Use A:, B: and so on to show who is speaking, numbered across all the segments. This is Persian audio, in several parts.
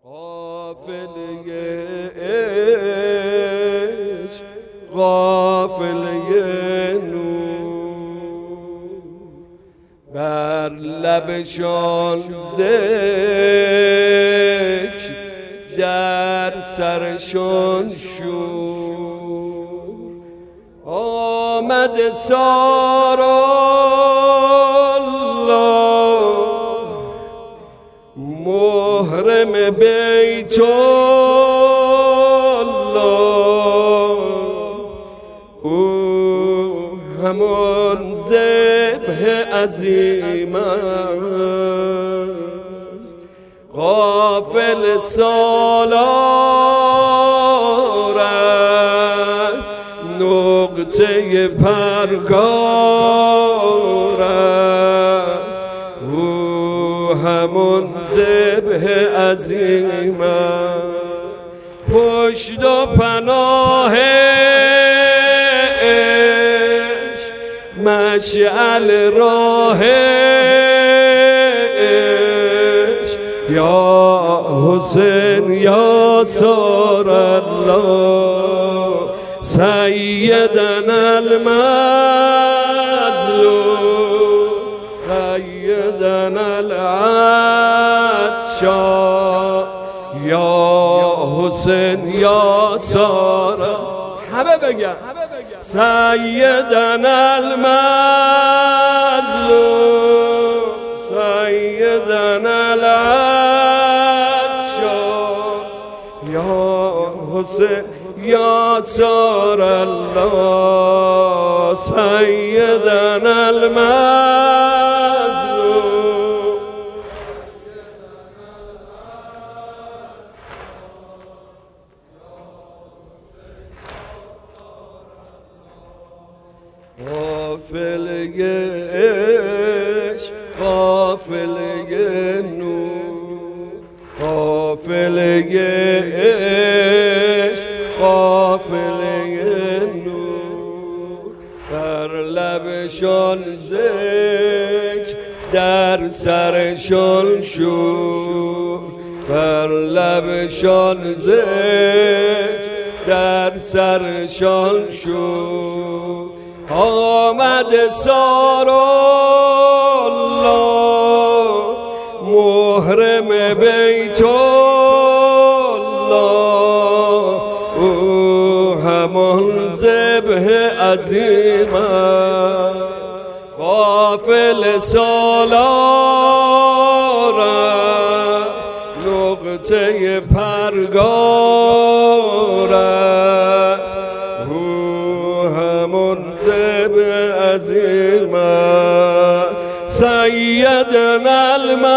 A: قافله عشق قافله نور بر لبشان ذکر در سرشان شور آمد سارا محرم بیت الله او همان ذبح عظیم است غافل سالار است نقطه پرگار است او همان ذبح عظیم پشت و پناه عشق مشعل راه عشق یا حسین یا سار الله سیدنا المظلوم سیدنا العطشان یا حسین یا سارا همه بگن سیدنا المظلوم سیدنا العطشان یا حسین یا سار الله سیدنا المظلوم غافله عشق غافله نور غافله عشق غافله نور بر لبشان ذکر در سرشان شور بر لبشان ذکر در سرشان شور آمد سارا الله محرم بیت الله او همان ذبح عظیم غافل سالار نقطه پرگار است او همان ذبح عظیم سیدنا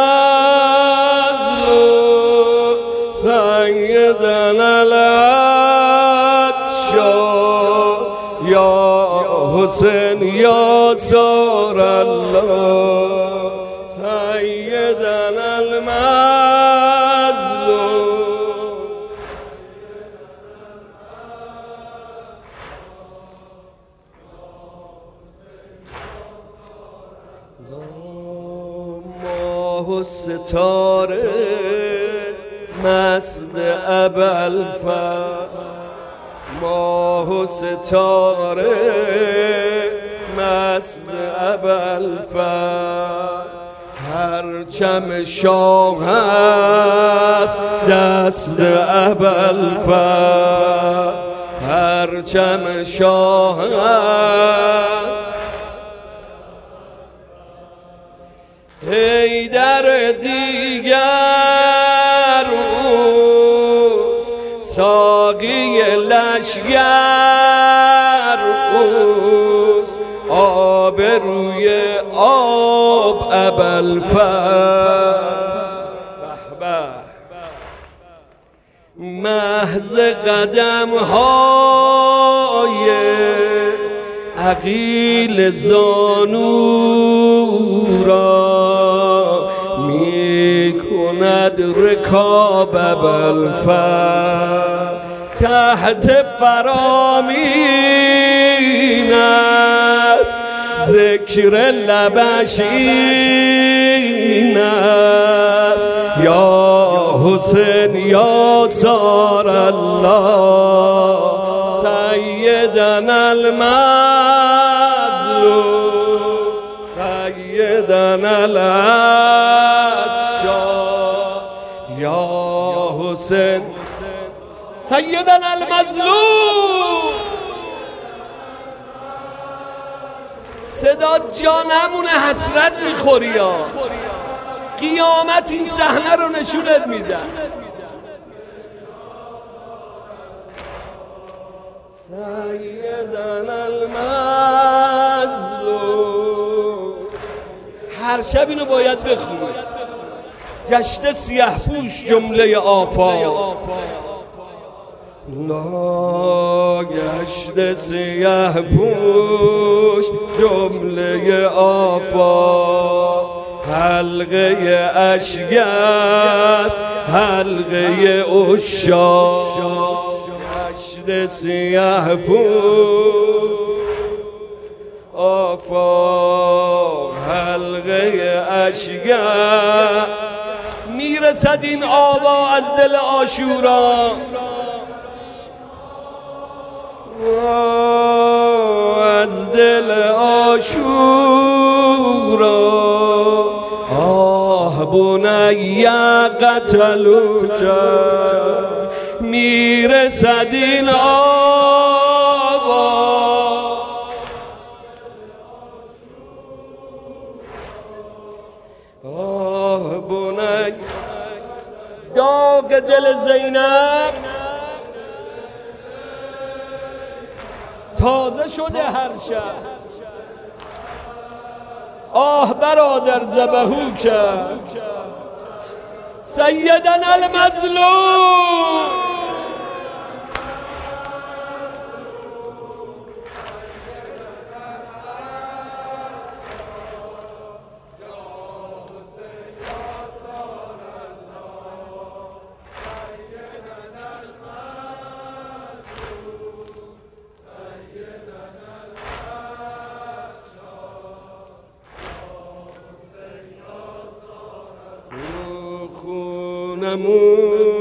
A: المظلوم سیدنا العطشان یا حسین یا سار الله سیدنا المظلوم ماه و ستاره مست ابوالفضل ماه و ستاره مست ابوالفضل پرچم شاه است دست ابوالفضل پرچم شاه است حیدر دیگر اوست ساقی لشگر اوست آب روی آب ابوالفضل محض قدم های عقیل زانو را می کند رکاب ابوالفضل تحت فرامین است ذکر لبش این است یا حسین یا سار الله سیدنا المظلوم سیدنا العطشان یا حسین سیدنا المظلوم. صدا جانمون حسرت میخوری یا قیامت این صحنه رو نشونت میدن. سیدنا المظلوم هر شب اینو باید بخونی. گشته سیه پوش جمله آفاق گشته سیه پوش جمله آفاق حلقه اشگست حلقه عشاق گشته سیه پوش آفاق حلقه اشگست میرسد این آوا از دل عاشورا از دل عاشورا آه بنی قتلوک میرسد این آوا آه بنی داغ دل زینب تازه شده هر شب. آه برادر ذبحو کرد سیدنا المظلوم. خونمون